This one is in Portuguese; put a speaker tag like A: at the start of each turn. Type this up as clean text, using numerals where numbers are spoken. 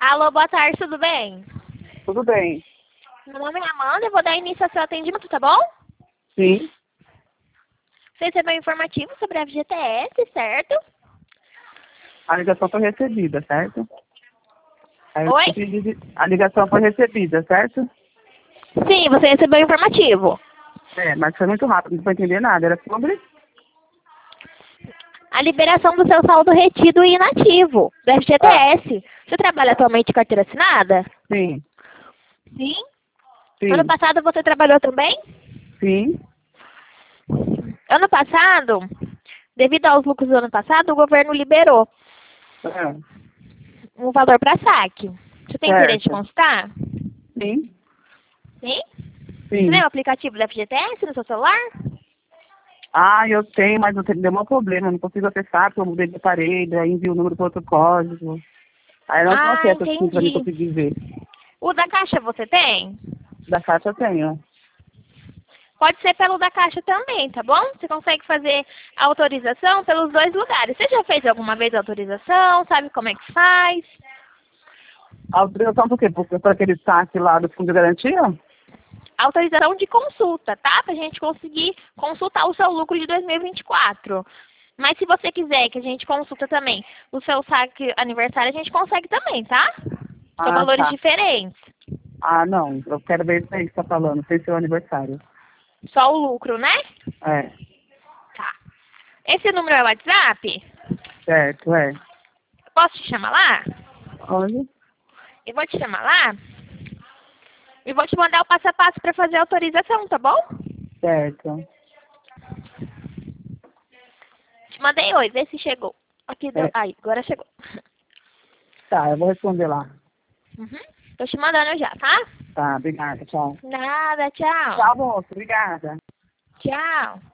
A: Alô, boa tarde, tudo bem?
B: Tudo bem.
A: Meu nome é Amanda, eu vou dar início ao seu atendimento, tá bom?
B: Sim.
A: Você recebeu informativo sobre a FGTS, certo?
B: A ligação foi recebida, certo? Aí eu
A: Oi?
B: A ligação foi recebida, certo?
A: Sim, você recebeu informativo.
B: É, mas foi muito rápido, não foi entender nada. Era sobre?
A: A liberação do seu saldo retido e inativo, do
B: Ah,
A: FGTS. Você trabalha atualmente de carteira assinada?
B: sim,
A: Sim. Ano
B: sim,
A: passado você trabalhou também?
B: sim.
A: Ano passado, devido aos lucros do ano passado, o governo liberou
B: Ah,
A: um valor para saque. Você tem interesse de
B: certo.
A: consultar?
B: Sim,
A: Sim? Você tem
B: sim.
A: o aplicativo da FGTS no seu celular?
B: Ah, eu tenho, mas eu tenho deu um problema. Eu não consigo acessar, porque eu mudei de aparelho, aí envio o número para outro código. Aí não
A: Ah,
B: acessa assim para mim
A: entendi.
B: conseguir ver.
A: O da Caixa você tem?
B: Da caixa eu tenho.
A: Pode ser pelo da Caixa também, tá bom? Você consegue fazer a autorização pelos dois lugares. Você já fez alguma vez a autorização? Sabe como é que faz?
B: A autorização do quê? Porque para aquele saque lá do fundo de garantia?
A: Autorização de consulta, tá? Pra gente conseguir consultar o seu lucro de 2024. Mas se você quiser que a gente consulta também o seu saque aniversário, a gente consegue também, tá? São
B: Ah,
A: valores
B: tá.
A: diferentes.
B: Ah, não. Eu quero ver isso aí que você tá falando, sem seu aniversário.
A: Só o lucro, né?
B: É,
A: Tá. Esse número é o WhatsApp?
B: certo, é.
A: Posso te chamar lá?
B: Olha,
A: Eu vou te chamar lá e vou te mandar o passo a passo para fazer a autorização, tá bom?
B: certo.
A: Te mandei oi, vê se chegou. Aqui deu.
B: É,
A: Aí, agora chegou.
B: tá, eu vou responder lá.
A: Uhum. Tô te mandando já, tá?
B: Tá, obrigada, tchau.
A: Nada, tchau.
B: Tchau, moço, obrigada.
A: Tchau.